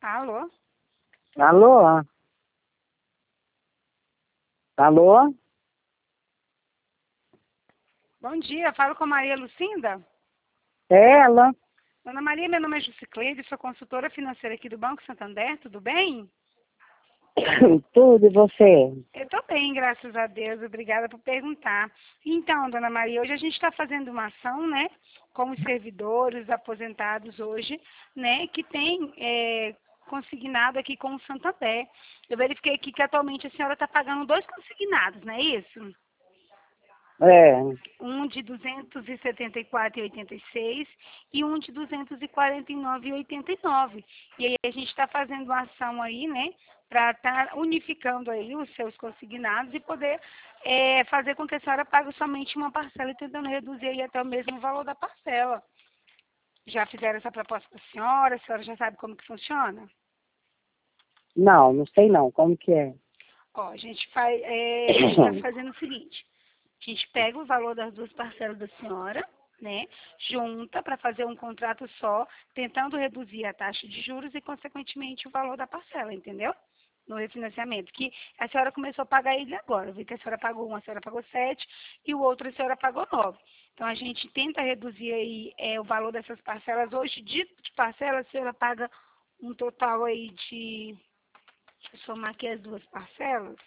Alô? Alô? Alô? Bom dia, falo com a Maria Lucinda. É ela? Dona Maria, meu nome é Jusicleide, sou consultora financeira aqui do Banco Santander, tudo bem? Tudo, e você? Eu estou bem, graças a Deus, obrigada por perguntar. Então, Dona Maria, hoje a gente está fazendo uma ação, né, com os servidores aposentados hoje, né, que tem consignado aqui com o Santander. Eu verifiquei aqui que atualmente a senhora está pagando 2 consignados, não é isso? É, Um de 274,86 e um de 249,89. E aí a gente está fazendo uma ação aí, né, para estar unificando aí os seus consignados e poder fazer com que a senhora pague somente uma parcela e tentando reduzir aí até o mesmo valor da parcela. Já fizeram essa proposta para a senhora já sabe como que funciona? não sei não, como que é? Ó, a gente está fazendo o seguinte. A gente pega o valor das 2 parcelas da senhora, né? Junta para fazer um contrato só, tentando reduzir a taxa de juros e, consequentemente, o valor da parcela, entendeu? No refinanciamento. Que a senhora começou a pagar ele agora. Eu vi que a senhora pagou um, a senhora pagou 7 e o outro a senhora pagou 9. Então, a gente tenta reduzir aí o valor dessas parcelas. Hoje, de parcela, a senhora paga um total aí de... Deixa eu somar aqui as 2 parcelas.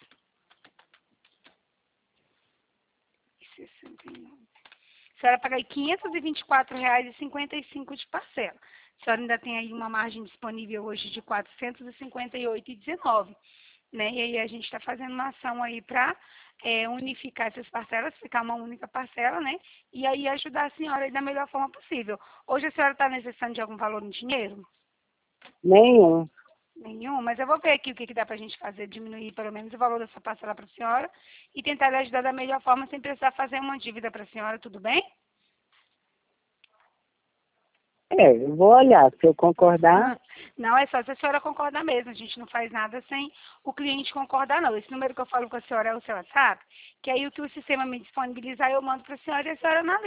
69. A senhora paga aí R$ 524,55 de parcela. A senhora ainda tem aí uma margem disponível hoje de R$ 458,19, né? E aí a gente está fazendo uma ação aí para unificar essas parcelas, ficar uma única parcela, né? E aí ajudar a senhora aí da melhor forma possível. Hoje a senhora está necessitando de algum valor em dinheiro? Nenhum. Nenhum, mas eu vou ver aqui o que, que dá para a gente fazer, diminuir pelo menos o valor dessa parcela para a senhora e tentar lhe ajudar da melhor forma sem precisar fazer uma dívida para a senhora, tudo bem? Eu vou olhar, se eu concordar, Não, é só se a senhora concordar mesmo. A gente não faz nada sem o cliente concordar, não. Esse número que eu falo com a senhora é o seu WhatsApp, que aí o que o sistema me disponibilizar eu mando para a senhora e a senhora analisa.